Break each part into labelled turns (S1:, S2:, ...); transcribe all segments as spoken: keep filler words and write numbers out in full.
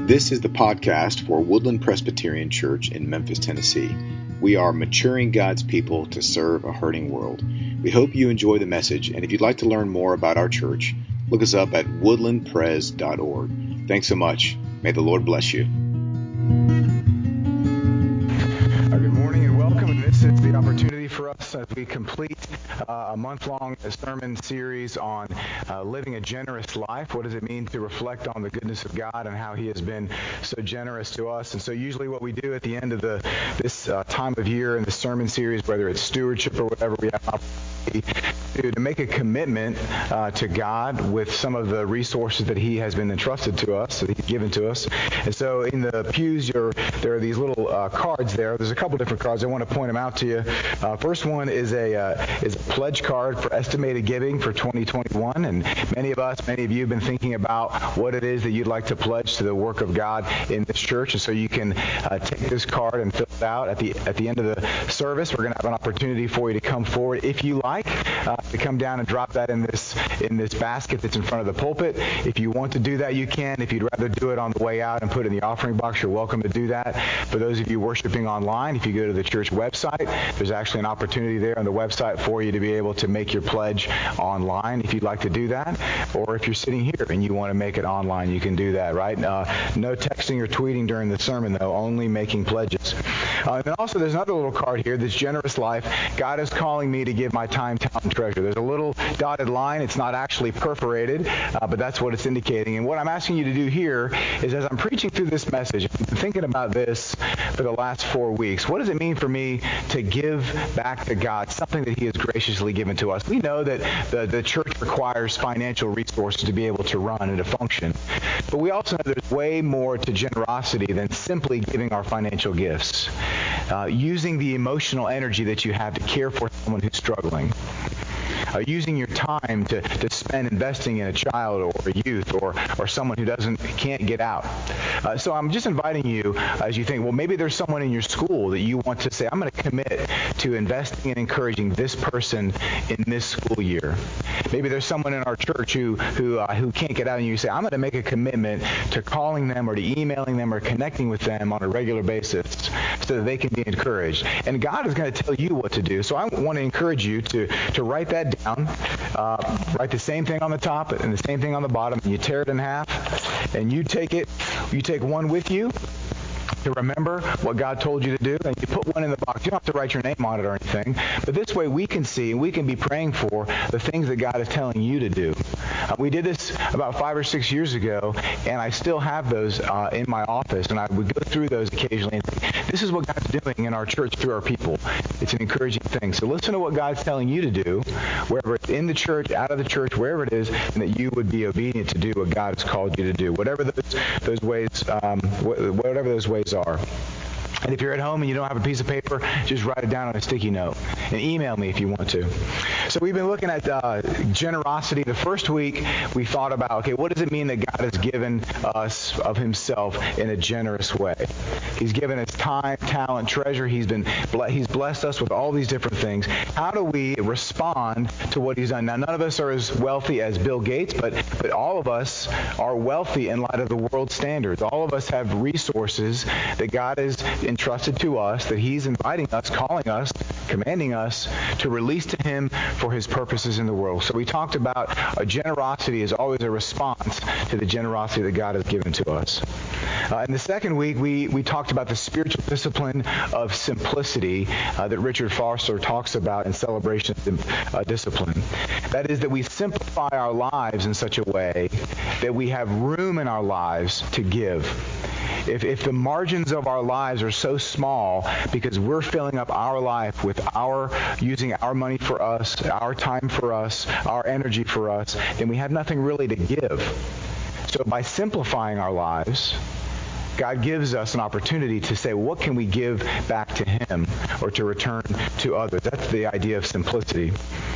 S1: This is the podcast for Woodland Presbyterian Church in Memphis, Tennessee. We are maturing God's people to serve a hurting world. We hope you enjoy the message, and if you'd like to learn more about our church, look us up at woodland pres dot org. Thanks so much. May the Lord bless you.
S2: Uh, good morning and welcome. And this is the opportunity for us as we complete uh, a month-long sermon series on uh, living a generous life. What does it mean to reflect on the goodness of God and how He has been so generous to us? And so usually what we do at the end of the this uh, time of year in the sermon series, whether it's stewardship or whatever, we have an opportunity to, to make a commitment uh, to God with some of the resources that He has been entrusted to us, that He's given to us. And so in the pews, you're, there are these little uh, cards there. There's a couple different cards. I want to point them out to you. Uh, first one is a uh, is a pledge card for estimated giving for twenty twenty-one, and many of us, many of you have been thinking about what it is that you'd like to pledge to the work of God in this church, and so you can uh, take this card and fill it out at the at the end of the service. We're going to have an opportunity for you to come forward if you like, uh, to come down and drop that in this in this basket that's in front of the pulpit. If you want to do that, you can. If you'd rather do it on the way out and put it in the offering box, you're welcome to do that. For those of you worshiping online, if you go to the church website, there's actually an opportunity there on the website for you to be able to make your pledge online if you'd like to do that. Or if you're sitting here and you want to make it online, you can do that, right? Uh, no texting or tweeting during the sermon, though, only making pledges. Uh, and then also there's another little card here, this generous life. God is calling me to give my time, talent, and treasure. There's a little dotted line. It's not actually perforated, uh, but that's what it's indicating. And what I'm asking you to do here is, as I'm preaching through this message, I've been thinking about this for the last four weeks. What does it mean for me to give back to God something that He has graciously given to us? We know that the, the church requires financial resources to be able to run and to function. But we also know there's way more to generosity than simply giving our financial gifts. Uh, using the emotional energy that you have to care for someone who's struggling. Uh, using your time to, to spend investing in a child or a youth or, or someone who doesn't can't get out. Uh, so I'm just inviting you, as you think, well, maybe there's someone in your school that you want to say, I'm going to commit to investing and encouraging this person in this school year. Maybe there's someone in our church who who uh, who can't get out, and you say, I'm going to make a commitment to calling them or to emailing them or connecting with them on a regular basis so that they can be encouraged. And God is going to tell you what to do. So I want to encourage you to, to write that down. Uh, write the same thing on the top and the same thing on the bottom, and you tear it in half, and you take it, you take one with you to remember what God told you to do, and you put one in the box. You don't have to write your name on it or anything, but this way we can see and we can be praying for the things that God is telling you to do. Uh, we did this about five or six years ago, and I still have those uh, in my office, and I would go through those occasionally and think, this is what God's doing in our church through our people. It's an encouraging thing. So listen to what God's telling you to do, wherever it's in the church, out of the church, wherever it is, and that you would be obedient to do what God has called you to do, whatever those those ways, um, wh- whatever those ways are. And if you're at home and you don't have a piece of paper, just write it down on a sticky note and email me if you want to. So we've been looking at uh, generosity. The first week we thought about, okay, what does it mean that God has given us of Himself in a generous way? He's given us time, talent, treasure. He's been He's blessed us with all these different things. How do we respond to what He's done? Now, none of us are as wealthy as Bill Gates, but but all of us are wealthy in light of the world standards. All of us have resources that God has entrusted to us, that He's inviting us, calling us, commanding us to release to Him for His purposes in the world. So we talked about uh, generosity is always a response to the generosity that God has given to us. Uh, in the second week, we, we talked about the spiritual discipline of simplicity uh, that Richard Foster talks about in Celebration of uh, Discipline. That is that we simplify our lives in such a way that we have room in our lives to give. If, if the margins of our lives are so small because we're filling up our life with our using our money for us, our time for us, our energy for us, then we have nothing really to give. So by simplifying our lives, God gives us an opportunity to say, what can we give back to Him or to return to others? That's the idea of simplicity.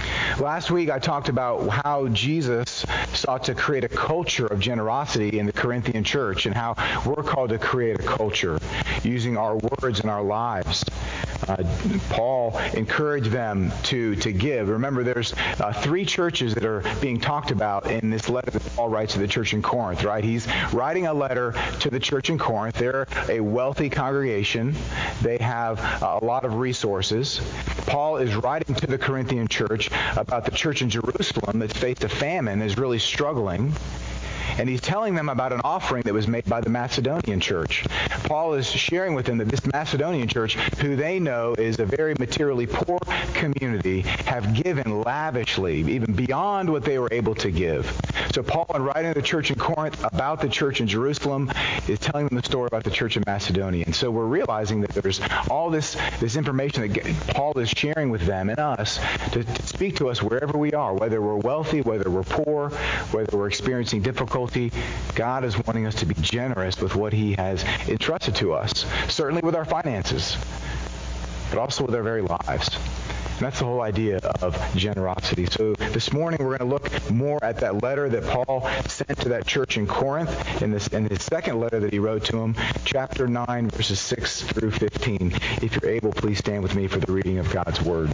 S2: Last week I talked about how Jesus sought to create a culture of generosity in the Corinthian church and how we're called to create a culture using our words and our lives uh, Paul encouraged them to, to give. Remember, there's uh, three churches that are being talked about in this letter that Paul writes to the church in Corinth, right? He's writing a letter to the church in Corinth. They're a wealthy congregation. They have uh, a lot of resources. Paul is writing to the Corinthian church about the church in Jerusalem that's faced a famine, is really struggling. And he's telling them about an offering that was made by the Macedonian church. Paul is sharing with them that this Macedonian church, who they know is a very materially poor community, have given lavishly, even beyond what they were able to give. So Paul, in writing to the church in Corinth about the church in Jerusalem, is telling them the story about the church in Macedonia. And so we're realizing that there's all this, this information that Paul is sharing with them and us to, to speak to us wherever we are, whether we're wealthy, whether we're poor, whether we're experiencing difficulty. God is wanting us to be generous with what he has entrusted to us, certainly with our finances, but also with our very lives. And that's the whole idea of generosity. So this morning we're going to look more at that letter that Paul sent to that church in Corinth, in this in his second letter that he wrote to them, chapter nine, verses six through fifteen. If you're able, please stand with me for the reading of God's Word.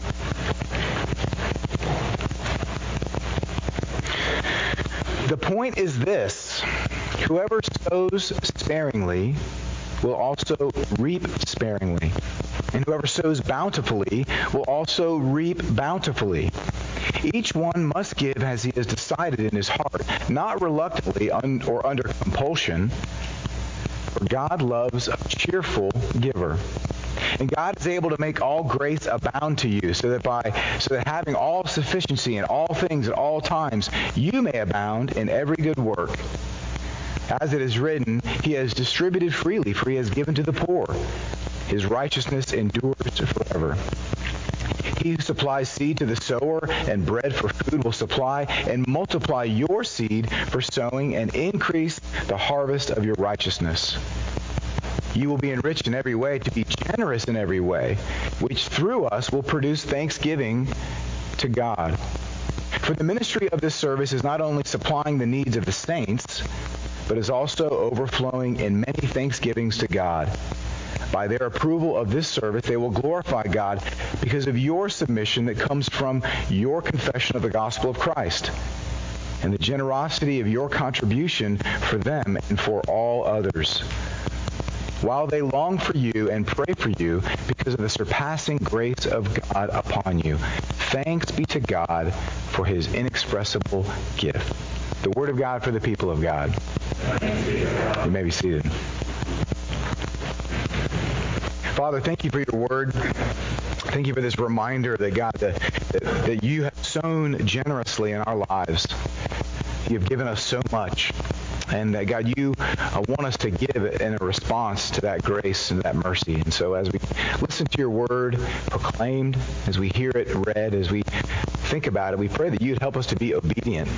S2: The point is this: whoever sows sparingly will also reap sparingly, and whoever sows bountifully will also reap bountifully. Each one must give as he has decided in his heart, not reluctantly un- or under compulsion, for God loves a cheerful giver. And God is able to make all grace abound to you, so that by so that having all sufficiency in all things at all times, you may abound in every good work. As it is written, he has distributed freely, for he has given to the poor. His righteousness endures forever. He who supplies seed to the sower and bread for food will supply and multiply your seed for sowing and increase the harvest of your righteousness. You will be enriched in every way to be generous in every way, which through us will produce thanksgiving to God. For the ministry of this service is not only supplying the needs of the saints, but is also overflowing in many thanksgivings to God. By their approval of this service, they will glorify God because of your submission that comes from your confession of the gospel of Christ and the generosity of your contribution for them and for all others, while they long for you and pray for you because of the surpassing grace of God upon you. Thanks be to God for his inexpressible gift. The word of God for the people of God. You may be seated. Father, thank you for your word. Thank you for this reminder that, God, that, that, that you have sown generously in our lives. You have given us so much. And that, God, you uh, want us to give in a response to that grace and that mercy. And so as we listen to your word proclaimed, as we hear it read, as we think about it, we pray that you'd help us to be obedient,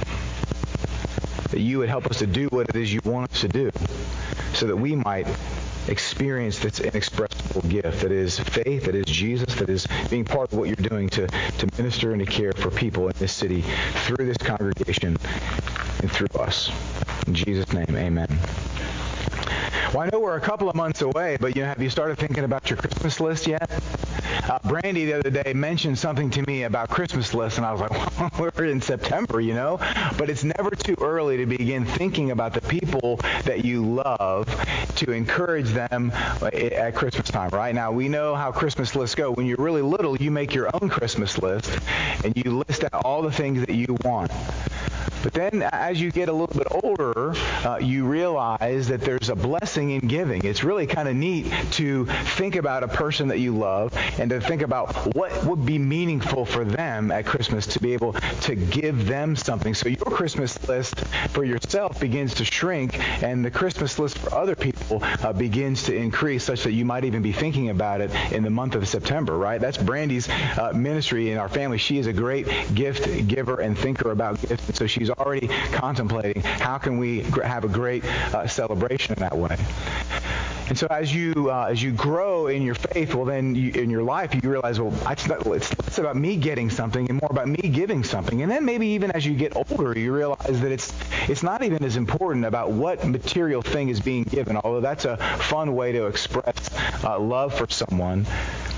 S2: that you would help us to do what it is you want us to do, so that we might experience this inexpressible gift that is faith, that is Jesus, that is being part of what you're doing to, to minister and to care for people in this city through this congregation and through us. In Jesus' name, amen. Well, I know we're a couple of months away, but you know, have you started thinking about your Christmas list yet? Uh, Brandy the other day mentioned something to me about Christmas lists, and I was like, well, we're in September, you know? But it's never too early to begin thinking about the people that you love to encourage them at Christmas time, right? Now, we know how Christmas lists go. When you're really little, you make your own Christmas list, and you list out all the things that you want. But then as you get a little bit older, uh, you realize that there's a blessing in giving. It's really kind of neat to think about a person that you love and to think about what would be meaningful for them at Christmas, to be able to give them something. So your Christmas list for yourself begins to shrink, and the Christmas list for other people uh, begins to increase, such that you might even be thinking about it in the month of September, right? That's Brandy's uh, ministry in our family. She is a great gift giver and thinker about gifts, and so she's already contemplating how can we gr- have a great uh, celebration in that way. And so as you uh, as you grow in your faith, well, then you, in your life, you realize, well, it's, not, it's less about me getting something and more about me giving something. And then maybe even as you get older, you realize that it's it's not even as important about what material thing is being given, although that's a fun way to express uh, love for someone.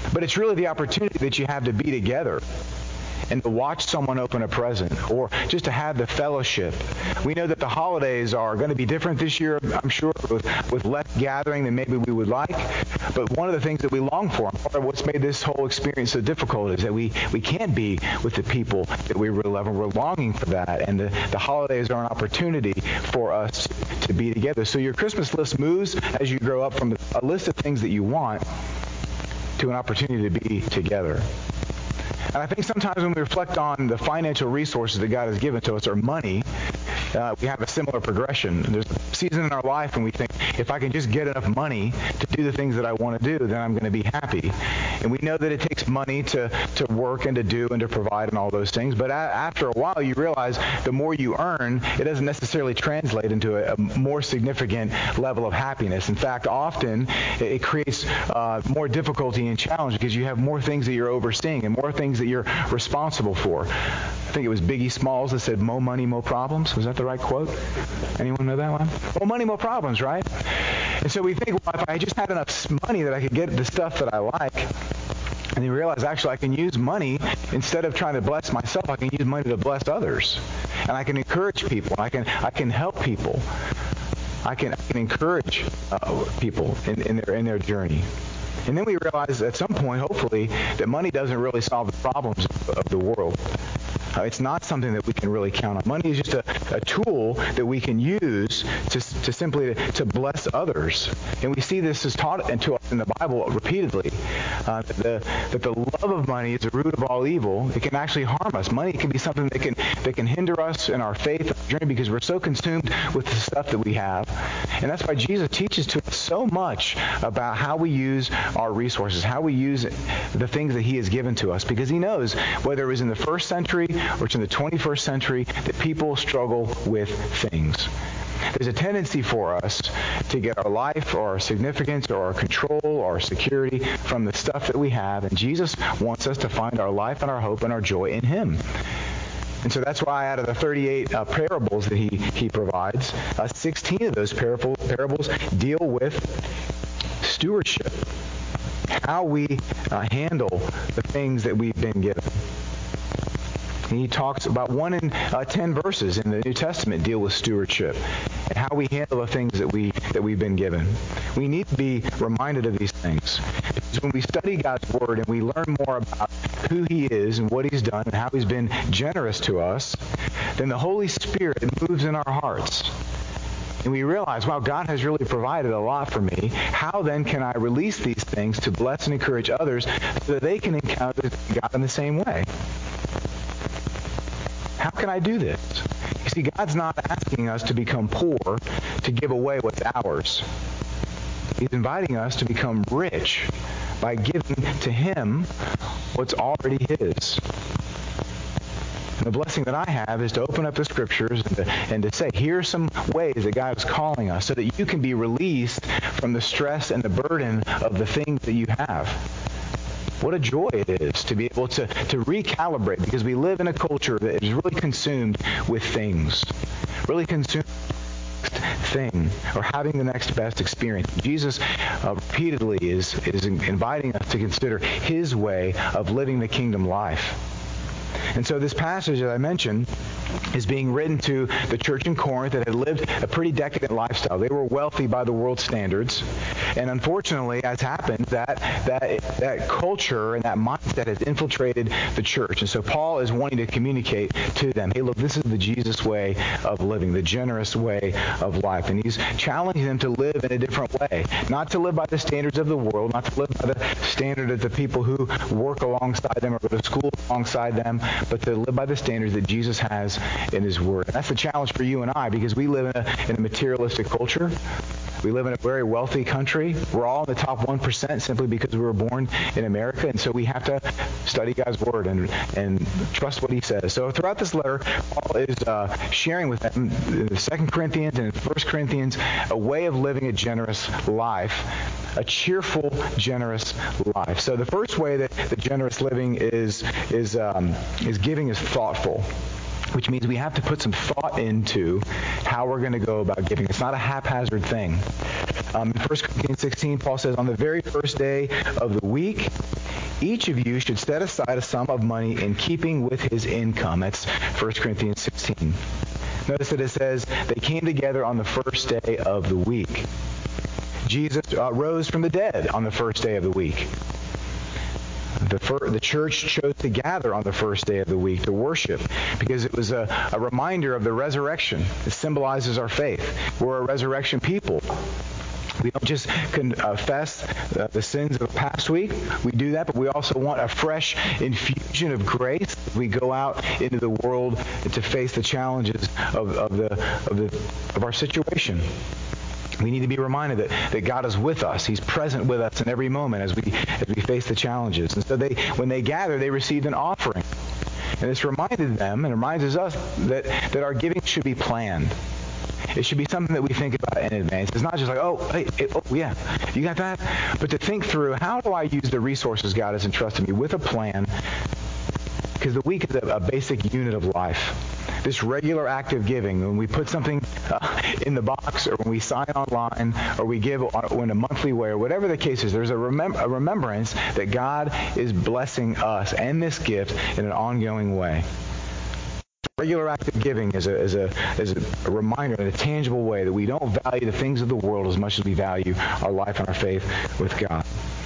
S2: but it's really the opportunity that you have to be together and to watch someone open a present, or just to have the fellowship. We know that the holidays are going to be different this year, I'm sure, with, with less gathering than maybe we would like. But one of the things that we long for, and part of what's made this whole experience so difficult, is that we, we can't be with the people that we really love, and we're longing for that. And the, the holidays are an opportunity for us to be together. So your Christmas list moves as you grow up from a list of things that you want to an opportunity to be together. And I think sometimes when we reflect on the financial resources that God has given to us, or money, uh, we have a similar progression. There's a season in our life when we think, if I can just get enough money to do the things that I want to do, then I'm going to be happy. And we know that it takes money to, to work and to do and to provide and all those things. But a- after a while, you realize the more you earn, it doesn't necessarily translate into a, a more significant level of happiness. In fact, often it, it creates uh, more difficulty and challenge because you have more things that you're overseeing and more things that you're responsible for. I think it was Biggie Smalls that said, "Mo money, mo problems." Was that the right quote? Anyone know that one? More money, more problems, right? And so we think, well, if I just had enough money that I could get the stuff that I like, and then you realize, actually, I can use money, instead of trying to bless myself, I can use money to bless others. And I can encourage people. I can I can help people. I can, I can encourage uh, people in, in their in their journey. And then we realize at some point, hopefully, that money doesn't really solve the problems of the world. Uh, it's not something that we can really count on. Money is just a, a tool that we can use to, to simply to, to bless others. And we see this is taught to us in the Bible repeatedly, uh, that, the, that the love of money is the root of all evil. It can actually harm us. Money can be something that can that can hinder us in our faith journey because we're so consumed with the stuff that we have. And that's why Jesus teaches to us so much about how we use our resources, how we use the things that he has given to us, because he knows, whether it was in the first century or it's in the twenty-first century, that people struggle with things. There's a tendency for us to get our life or our significance or our control or our security from the stuff that we have, and Jesus wants us to find our life and our hope and our joy in him. And so that's why out of the thirty-eight uh, parables that he, he provides, uh, sixteen of those parable, parables deal with stewardship, how we uh, handle the things that we've been given. And he talks about one in uh, ten verses in the New Testament deal with stewardship and how we handle the things that we that we've been given. We need to be reminded of these things, because when we study God's Word and we learn more about who he is and what he's done and how he's been generous to us, then the Holy Spirit moves in our hearts. And we realize, wow, God has really provided a lot for me. How then can I release these things to bless and encourage others so that they can encounter God in the same way? How can I do this? You see, God's not asking us to become poor to give away what's ours. He's inviting us to become rich by giving to him what's already his. And the blessing that I have is to open up the Scriptures and to, and to say, here are some ways that God is calling us so that you can be released from the stress and the burden of the things that you have. What a joy it is to be able to, to recalibrate, because we live in a culture that is really consumed with things, really consumed with thing or having the next best experience. Jesus uh, repeatedly is, is inviting us to consider his way of living the kingdom life. And so this passage that I mentioned is being written to the church in Corinth that had lived a pretty decadent lifestyle. They were wealthy by the world's standards. And unfortunately, as happened, that that that culture and that mindset has infiltrated the church. And so Paul is wanting to communicate to them, hey, look, this is the Jesus way of living, the generous way of life. And he's challenging them to live in a different way. Not to live by the standards of the world, not to live by the standard of the people who work alongside them or go to school alongside them, but to live by the standards that Jesus has in his Word. And that's the challenge for you and I, because we live in a, in a materialistic culture. We live in a very wealthy country. We're all in the top one percent simply because we were born in America, and so we have to study God's Word and, and trust what he says. So throughout this letter, Paul is uh, sharing with them in Second Corinthians and First Corinthians a way of living a generous life, a cheerful, generous life. So the first way that the generous living is is um, is giving is thoughtful, which means we have to put some thought into how we're going to go about giving. It's not a haphazard thing. Um, in First Corinthians sixteen, Paul says, on the very first day of the week, each of you should set aside a sum of money in keeping with his income. That's First Corinthians sixteen. Notice that it says they came together on the first day of the week. Jesus uh, rose from the dead on the first day of the week. The, fir- the church chose to gather on the first day of the week to worship because it was a, a reminder of the resurrection. It symbolizes our faith. We're a resurrection people. We don't just confess uh, the sins of the past week. We do that, but we also want a fresh infusion of grace. We go out into the world to face the challenges of, of the of the of our situation. We need to be reminded that, that God is with us. He's present with us in every moment as we as we face the challenges. And so they, when they gather, they received an offering. And this reminded them and reminds us that, that our giving should be planned. It should be something that we think about in advance. It's not just like, oh, hey, hey, oh, yeah, you got that? But to think through, how do I use the resources God has entrusted me with a plan? Because the week is a, a basic unit of life. This regular act of giving, when we put something uh, in the box, or when we sign online, or we give in a monthly way, or whatever the case is, there's a, remem- a remembrance that God is blessing us and this gift in an ongoing way. Regular act of giving is a, is a, is a reminder in a tangible way that we don't value the things of the world as much as we value our life and our faith with God.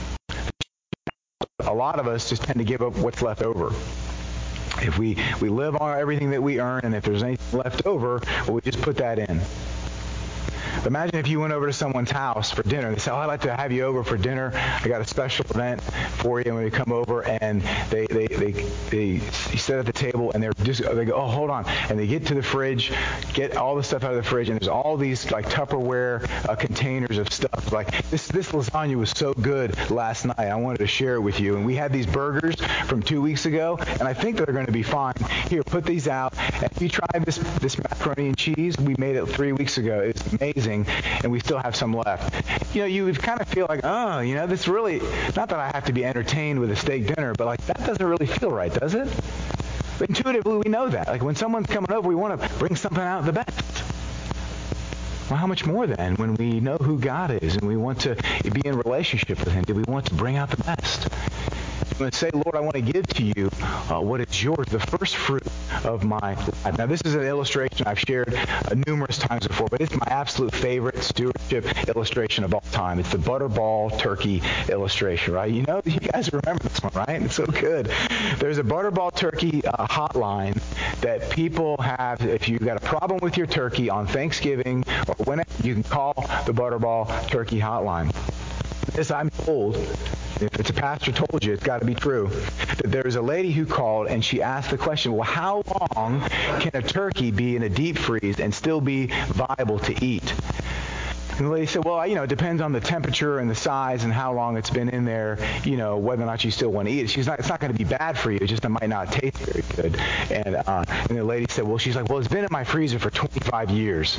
S2: A lot of us just tend to give up what's left over. If we, we live on everything that we earn, and if there's anything left over, well, we just put that in. Imagine if you went over to someone's house for dinner. They say, oh, I'd like to have you over for dinner. I got a special event for you. And when you come over, and they they they, they you sit at the table, and they're just they go, oh, hold on. And they get to the fridge, get all the stuff out of the fridge, and there's all these like Tupperware uh, containers of stuff. Like, this this lasagna was so good last night. I wanted to share it with you. And we had these burgers from two weeks ago, and I think they're going to be fine. Here, put these out. And if you try this this macaroni and cheese, we made it three weeks ago. It's amazing. And we still have some left. You know, you would kind of feel like, oh, you know, this really, not that I have to be entertained with a steak dinner, but like that doesn't really feel right, does it? But intuitively, we know that. Like when someone's coming over, we want to bring something out the best. Well, how much more then when we know who God is and we want to be in relationship with Him? Do we want to bring out the best? I'm going to say, Lord, I want to give to you uh, what is yours, the first fruit of my life. Now, this is an illustration I've shared uh, numerous times before, but it's my absolute favorite stewardship illustration of all time. It's the Butterball turkey illustration, right? You know, you guys remember this one, right? It's so good. There's a Butterball turkey uh, hotline that people have. If you've got a problem with your turkey on Thanksgiving or whenever, you can call the Butterball turkey hotline. This, I'm told, if it's a pastor told you, it's got to be true, that there was a lady who called and she asked the question, well, how long can a turkey be in a deep freeze and still be viable to eat? And the lady said, well, you know, it depends on the temperature and the size and how long it's been in there, you know, whether or not you still want to eat it. She's not, it's not going to be bad for you. It's just it might not taste very good. And, uh, and the lady said, well, she's like, well, it's been in my freezer for twenty-five years.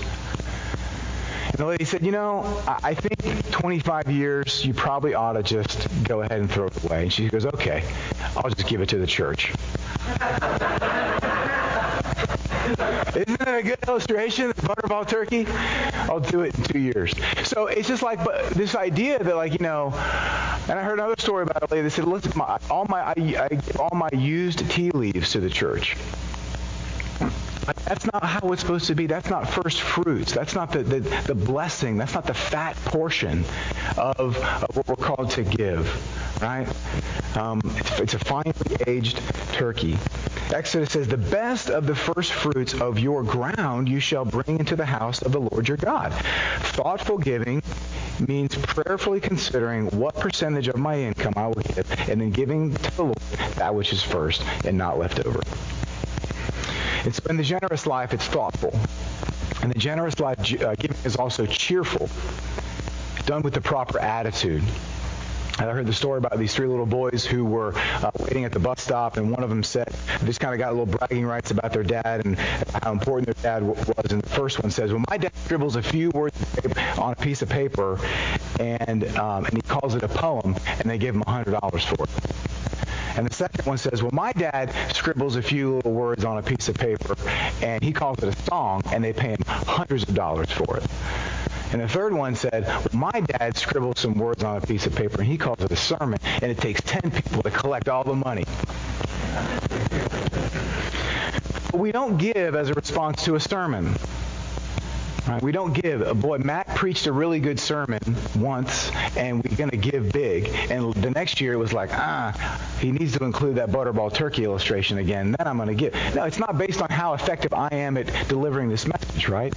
S2: And the lady said, you know, I think twenty-five years, you probably ought to just go ahead and throw it away. And she goes, okay, I'll just give it to the church. Isn't that a good illustration of Butterball turkey? I'll do it in two years. So it's just like but this idea that, like, you know, and I heard another story about a lady that said, listen, my, all my, I, I give all my used tea leaves to the church. That's not how it's supposed to be. That's not first fruits. That's not the, the, the blessing. That's not the fat portion of, of what we're called to give, right? Um, it's, it's a finely aged turkey. Exodus says, the best of the first fruits of your ground you shall bring into the house of the Lord your God. Thoughtful giving means prayerfully considering what percentage of my income I will give, and then giving to the Lord that which is first and not left over. And so in the generous life, it's thoughtful. And the generous life uh, giving is also cheerful, done with the proper attitude. And I heard the story about these three little boys who were uh, waiting at the bus stop, and one of them said, they just kind of got a little bragging rights about their dad and how important their dad w- was. And the first one says, well, my dad scribbles a few words on a piece of paper, and um, and he calls it a poem, and they give him one hundred dollars for it. And the second one says, well, my dad scribbles a few little words on a piece of paper, and he calls it a song, and they pay him hundreds of dollars for it. And the third one said, well, my dad scribbled some words on a piece of paper, and he calls it a sermon, and it takes ten people to collect all the money. But we don't give as a response to a sermon. Right? We don't give. Boy, Matt preached a really good sermon once, and we're going to give big. And the next year it was like, ah, he needs to include that butterball turkey illustration again. Then I'm going to give. No, it's not based on how effective I am at delivering this message, right?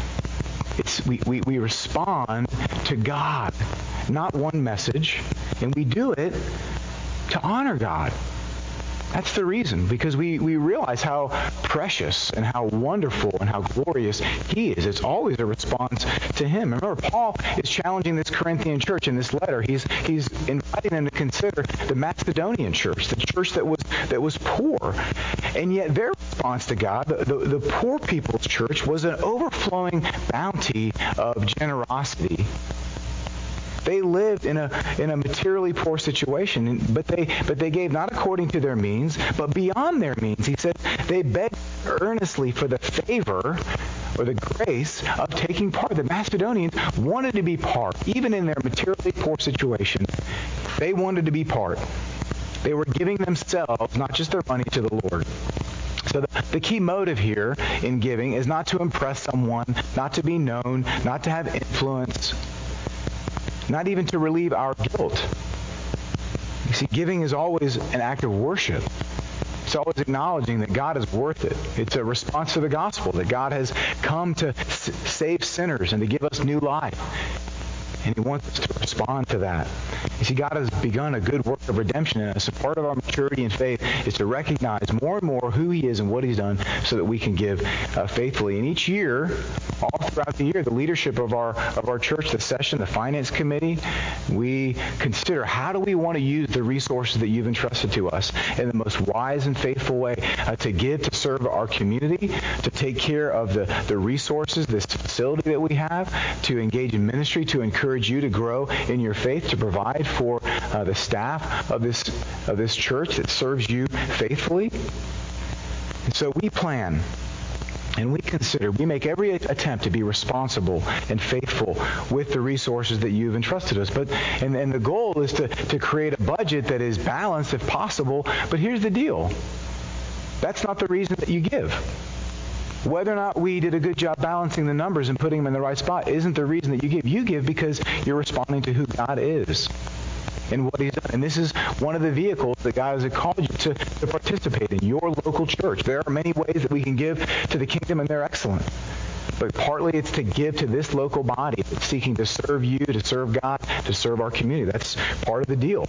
S2: It's we, we, we respond to God, not one message, and we do it to honor God. That's the reason, because we, we realize how precious and how wonderful and how glorious He is. It's always a response to Him. Remember, Paul is challenging this Corinthian church in this letter. He's he's inviting them to consider the Macedonian church, the church that was that was poor. And yet their response to God, the, the, the poor people's church, was an overflowing bounty of generosity. They lived in a in a materially poor situation, but they but they gave not according to their means, but beyond their means. He said they begged earnestly for the favor or the grace of taking part. The Macedonians wanted to be part, even in their materially poor situation. They wanted to be part. They were giving themselves, not just their money, to the Lord. So the, the key motive here in giving is not to impress someone, not to be known, not to have influence, not even to relieve our guilt. You see, giving is always an act of worship. It's always acknowledging that God is worth it. It's a response to the gospel, that God has come to s- save sinners and to give us new life. And He wants us to respond to that. You see, God has begun a good work of redemption in us. So part of our maturity in faith is to recognize more and more who He is and what He's done so that we can give uh, faithfully. And each year, all throughout the year, the leadership of our of our church, the session, the finance committee, we consider how do we want to use the resources that you've entrusted to us in the most wise and faithful way uh, to give, to serve our community, to take care of the, the resources, this facility that we have, to engage in ministry, to encourage you to grow in your faith, to provide for uh, the staff of this of this church that serves you faithfully. And so we plan and we consider, we make every attempt to be responsible and faithful with the resources that you've entrusted us. But and, and the goal is to, to create a budget that is balanced if possible. But here's the deal. That's not the reason that you give. Whether or not we did a good job balancing the numbers and putting them in the right spot isn't the reason that you give. You give because you're responding to who God is and what He's done. And this is one of the vehicles that God has called you to, to participate in, your local church. There are many ways that we can give to the kingdom, and they're excellent. But partly it's to give to this local body, seeking to serve you, to serve God, to serve our community. That's part of the deal.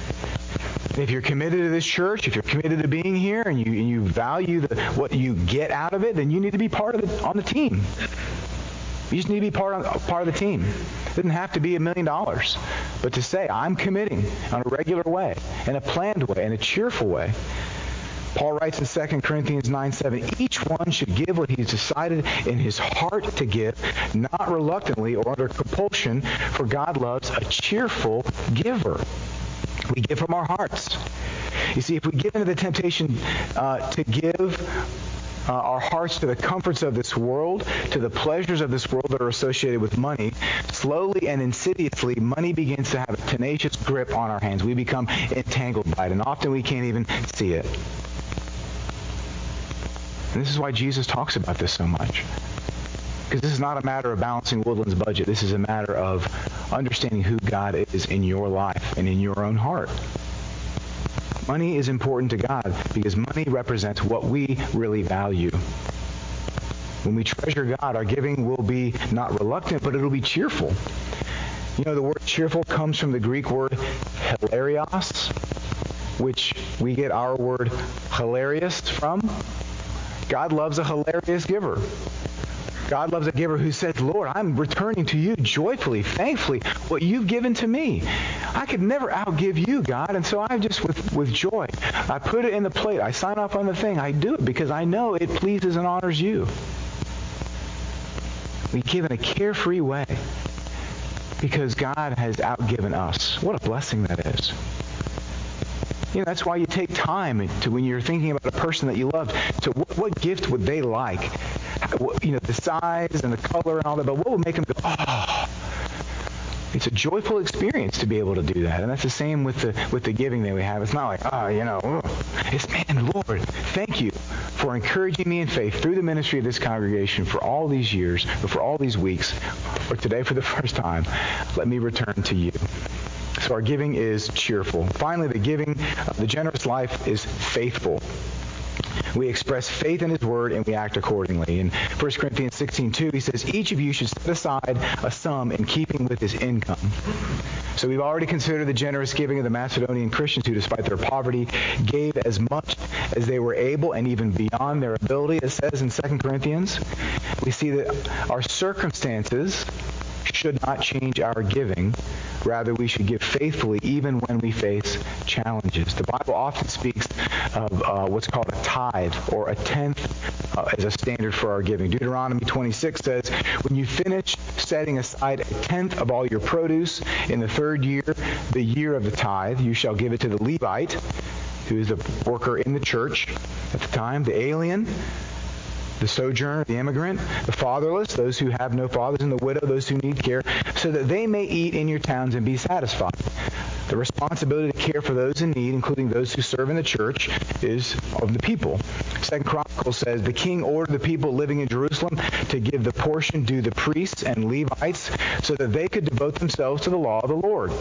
S2: If you're committed to this church, if you're committed to being here, and you and you value the, what you get out of it, then you need to be part of it on the team. You just need to be part of part of the team. It doesn't have to be a million dollars, but to say I'm committing on a regular way, in a planned way, in a cheerful way. Paul writes in Second Corinthians nine seven, each one should give what he's decided in his heart to give, not reluctantly or under compulsion, for God loves a cheerful giver. We give from our hearts. You see, if we give into the temptation uh, to give uh, our hearts to the comforts of this world, to the pleasures of this world that are associated with money, slowly and insidiously, money begins to have a tenacious grip on our hands. We become entangled by it, and often we can't even see it. And this is why Jesus talks about this so much. Because this is not a matter of balancing Woodland's budget. This is a matter of understanding who God is in your life and in your own heart. Money is important to God because money represents what we really value. When we treasure God, our giving will be not reluctant, but it'll be cheerful. You know, the word cheerful comes from the Greek word hilarios, which we get our word hilarious from. God loves a hilarious giver. God loves a giver who says, Lord, I'm returning to you joyfully, thankfully, what you've given to me. I could never outgive you, God, and so I just, with, with joy, I put it in the plate. I sign off on the thing. I do it because I know it pleases and honors you. We give in a carefree way because God has outgiven us. What a blessing that is. You know, that's why you take time to, when you're thinking about a person that you love, to what, what gift would they like? You know, the size and the color and all that, but what would make them go, oh, It's a joyful experience to be able to do that. And that's the same with the with the giving that we have. It's not like, oh, you know, oh. It's, man, Lord, thank you for encouraging me in faith through the ministry of this congregation for all these years, or for all these weeks, or today for the first time. Let me return to you. So our giving is cheerful. Finally, the giving, uh, the generous life is faithful. We express faith in his word and we act accordingly. In First Corinthians sixteen two, he says, each of you should set aside a sum in keeping with his income. So we've already considered the generous giving of the Macedonian Christians who, despite their poverty, gave as much as they were able and even beyond their ability, it says in Second Corinthians. We see that our circumstances should not change our giving. Rather, we should give faithfully even when we face challenges. The Bible often speaks of uh, what's called a tithe or a tenth uh, as a standard for our giving. Deuteronomy twenty-six says, when you finish setting aside a tenth of all your produce in the third year, the year of the tithe, you shall give it to the Levite, who is the worker in the church at the time, the alien, the sojourner, the immigrant, the fatherless, those who have no fathers, and the widow, those who need care, so that they may eat in your towns and be satisfied. The responsibility to care for those in need, including those who serve in the church, is of the people. Second Chronicles says, the king ordered the people living in Jerusalem to give the portion due the priests and Levites so that they could devote themselves to the law of the Lord.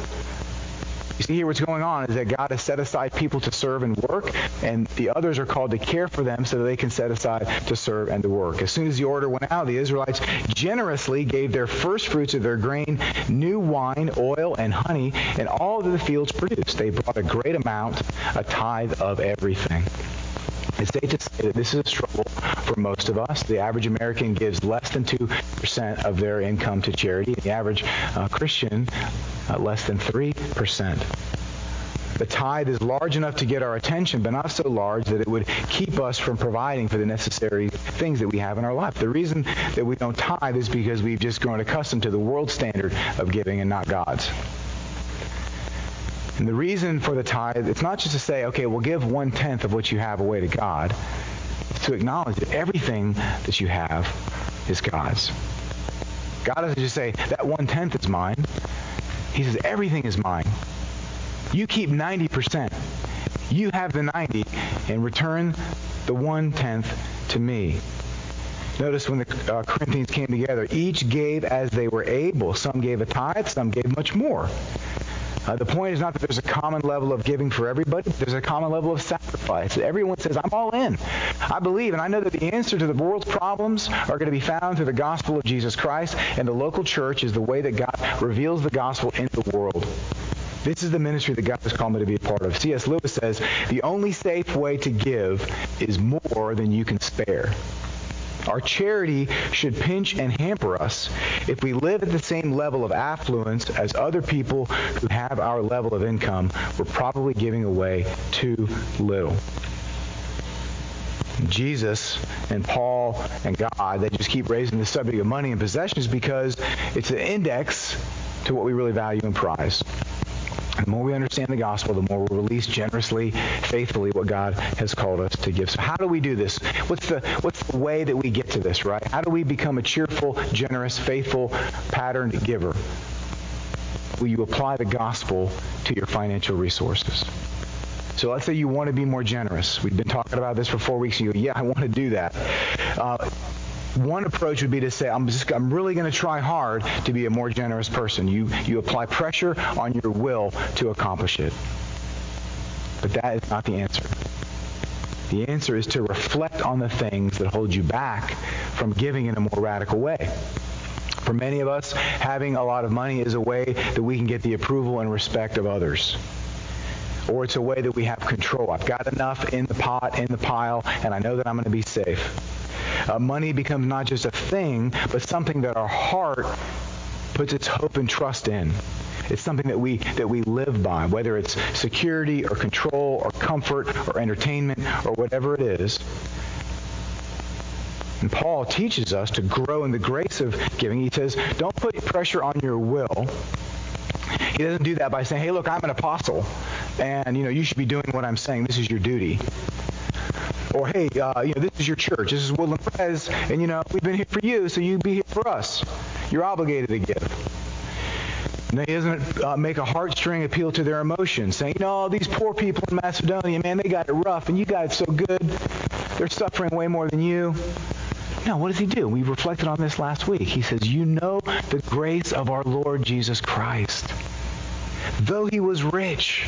S2: You see here what's going on is that God has set aside people to serve and work, and the others are called to care for them so that they can set aside to serve and to work. As soon as the order went out, the Israelites generously gave their first fruits of their grain, new wine, oil, and honey, and all that the fields produced. They brought a great amount, a tithe of everything. It's safe to say that this is a struggle for most of us. The average American gives less than two percent of their income to charity. The average uh, Christian, uh, less than three percent. The tithe is large enough to get our attention, but not so large that it would keep us from providing for the necessary things that we have in our life. The reason that we don't tithe is because we've just grown accustomed to the world standard of giving and not God's. And the reason for the tithe, it's not just to say, okay, we'll give one-tenth of what you have away to God. It's to acknowledge that everything that you have is God's. God doesn't just say, that one-tenth is mine. He says, everything is mine. You keep ninety percent. You have the ninety, and return the one-tenth to me. Notice when the uh, Corinthians came together, each gave as they were able. Some gave a tithe, some gave much more. Uh, the point is not that there's a common level of giving for everybody. There's a common level of sacrifice. Everyone says, I'm all in. I believe, and I know that the answer to the world's problems are going to be found through the gospel of Jesus Christ, and the local church is the way that God reveals the gospel in the world. This is the ministry that God has called me to be a part of. C S Lewis says, the only safe way to give is more than you can spare. Our charity should pinch and hamper us. If we live at the same level of affluence as other people who have our level of income, we're probably giving away too little. Jesus and Paul and God, they just keep raising the subject of money and possessions because it's an index to what we really value and prize. The more we understand the gospel, the more we'll release generously, faithfully what God has called us to give. So how do we do this? What's the what's the way that we get to this, right? How do we become a cheerful, generous, faithful, patterned giver? Will you apply the gospel to your financial resources? So let's say you want to be more generous. We've been talking about this for four weeks. And you go, yeah, I want to do that. Uh, One approach would be to say, I'm just, I'm really going to try hard to be a more generous person. You, you apply pressure on your will to accomplish it. But that is not the answer. The answer is to reflect on the things that hold you back from giving in a more radical way. For many of us, having a lot of money is a way that we can get the approval and respect of others. Or it's a way that we have control. I've got enough in the pot, in the pile, and I know that I'm going to be safe. Uh, money becomes not just a thing, but something that our heart puts its hope and trust in. It's something that we that we live by, whether it's security or control or comfort or entertainment or whatever it is. And Paul teaches us to grow in the grace of giving. He says, don't put pressure on your will. He doesn't do that by saying, hey, look, I'm an apostle, and you know you should be doing what I'm saying. This is your duty. Or, hey, uh, you know, this is your church. This is Woodland Pres, and, you know, we've been here for you, so you be here for us. You're obligated to give. And he doesn't uh, make a heartstring appeal to their emotions, saying, you know, these poor people in Macedonia, man, they got it rough, and you got it so good. They're suffering way more than you. No, what does he do? We reflected on this last week. He says, you know the grace of our Lord Jesus Christ. Though he was rich,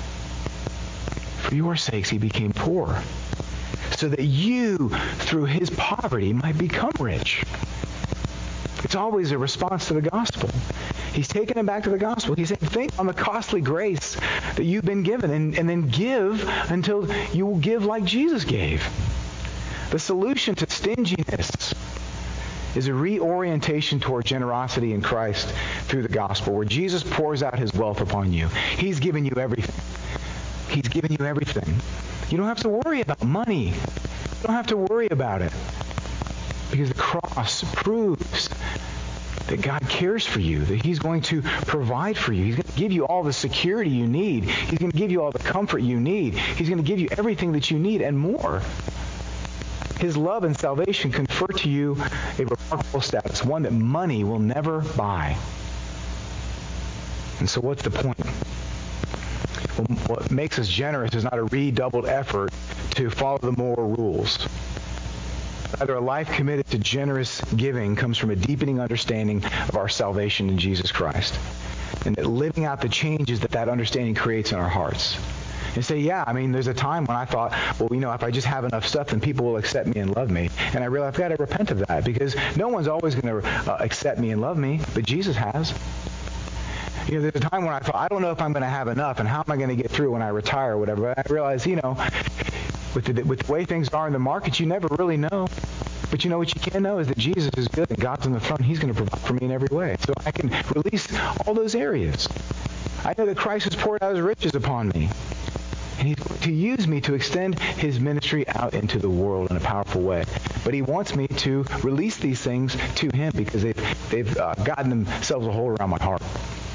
S2: for your sakes he became poor, so that you, through his poverty, might become rich. It's always a response to the gospel. He's taking it back to the gospel. He's saying, think on the costly grace that you've been given, and, and then give until you will give like Jesus gave. The solution to stinginess is a reorientation toward generosity in Christ through the gospel, where Jesus pours out his wealth upon you. He's given you everything. He's given you everything. You don't have to worry about money. You don't have to worry about it. Because the cross proves that God cares for you, that he's going to provide for you. He's going to give you all the security you need. He's going to give you all the comfort you need. He's going to give you everything that you need and more. His love and salvation confer to you a remarkable status, one that money will never buy. And so what's the point? Well, what makes us generous is not a redoubled effort to follow the moral rules. Rather, a life committed to generous giving comes from a deepening understanding of our salvation in Jesus Christ, and that living out the changes that that understanding creates in our hearts. And say, yeah, I mean, there's a time when I thought, well, you know, if I just have enough stuff, then people will accept me and love me. And I realized I've got to repent of that, because no one's always going to uh, accept me and love me, but Jesus has. You know, there's a time when I thought, I don't know if I'm going to have enough, and how am I going to get through when I retire or whatever. But I realized, you know, with the, with the way things are in the market, you never really know. But you know what you can know is that Jesus is good and God's on the throne. He's going to provide for me in every way. So I can release all those areas. I know that Christ has poured out his riches upon me. And he's going to use me to extend his ministry out into the world in a powerful way. But he wants me to release these things to him, because they've, they've uh, gotten themselves a hold around my heart.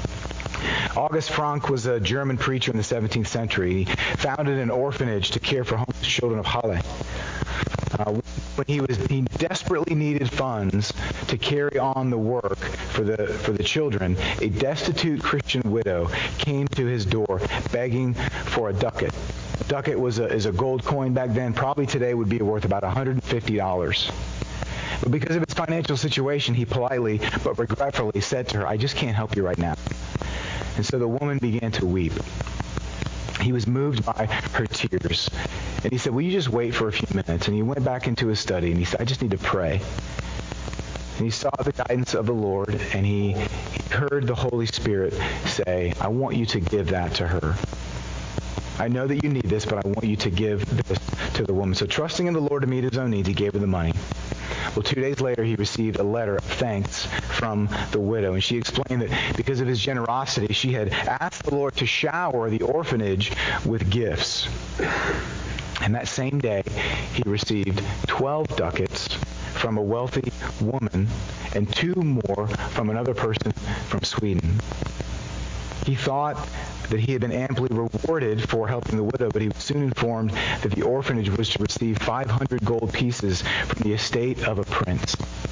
S2: August Frank was a German preacher in the seventeenth century. He founded an orphanage to care for homeless children of Halle. Uh, when he was, he desperately needed funds to carry on the work for the for the children. A destitute Christian widow came to his door begging for a ducat. A ducat was a, is a gold coin back then. Probably today would be worth about one hundred fifty dollars. But because of his financial situation, he politely but regretfully said to her, "I just can't help you right now." And so the woman began to weep. He was moved by her tears. And he said, "Will you just wait for a few minutes?" And he went back into his study, and he said, "I just need to pray." And he saw the guidance of the Lord, and he, he heard the Holy Spirit say, "I want you to give that to her. I know that you need this, but I want you to give this to the woman." So trusting in the Lord to meet his own needs, he gave her the money. Well, two days later, he received a letter of thanks from the widow, and she explained that because of his generosity, she had asked the Lord to shower the orphanage with gifts. And that same day, he received twelve ducats from a wealthy woman and two more from another person from Sweden. He thought that he had been amply rewarded for helping the widow, but he was soon informed that the orphanage was to receive five hundred gold pieces from the estate of a prince.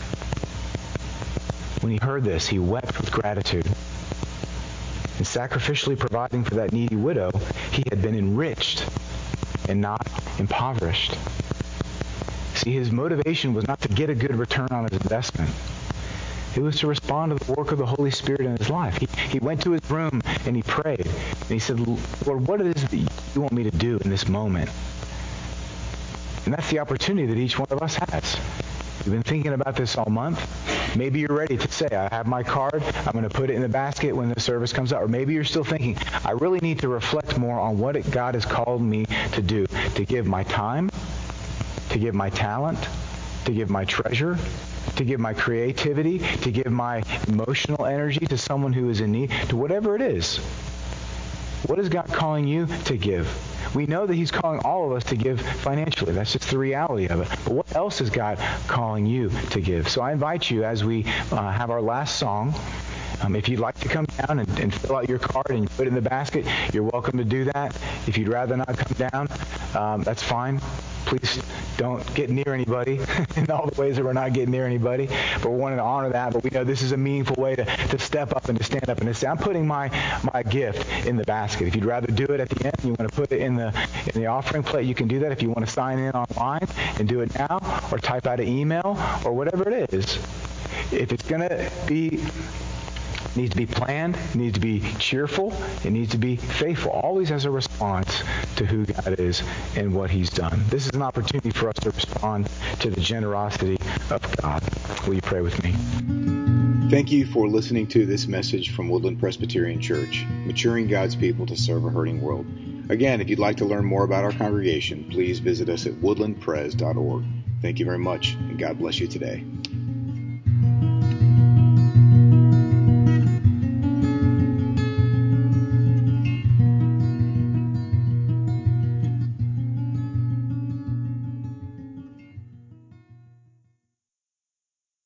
S2: When he heard this, he wept with gratitude. In sacrificially providing for that needy widow, he had been enriched and not impoverished. See, his motivation was not to get a good return on his investment. It was to respond to the work of the Holy Spirit in his life. He, he went to his room and he prayed. And he said, "Lord, what is it that you want me to do in this moment?" And that's the opportunity that each one of us has. You've been thinking about this all month. Maybe you're ready to say, "I have my card. I'm going to put it in the basket when the service comes out." Or maybe you're still thinking, "I really need to reflect more on what it, God has called me to do, to give my time, to give my talent, to give my treasure, to give my creativity, to give my emotional energy to someone who is in need," to whatever it is. What is God calling you to give? We know that he's calling all of us to give financially. That's just the reality of it. But what else is God calling you to give? So I invite you, as we uh, have our last song, um, if you'd like to come down and, and fill out your card and put it in the basket, you're welcome to do that. If you'd rather not come down, um, that's fine. Please don't get near anybody in all the ways that we're not getting near anybody, but we're wanting to honor that. But we know this is a meaningful way to, to step up and to stand up and to say, I'm putting my, my gift in the basket. If you'd rather do it at the end, you want to put it in the in the offering plate, you can do that. If you want to sign in online and do it now, or type out an email, or whatever it is, if it's going to be It needs to be planned, it needs to be cheerful, it needs to be faithful, always as a response to who God is and what he's done. This is an opportunity for us to respond to the generosity of God. Will you pray with me?
S1: Thank you for listening to this message from Woodland Presbyterian Church, maturing God's people to serve a hurting world. Again, if you'd like to learn more about our congregation, please visit us at woodland pres dot org. Thank you very much, and God bless you today.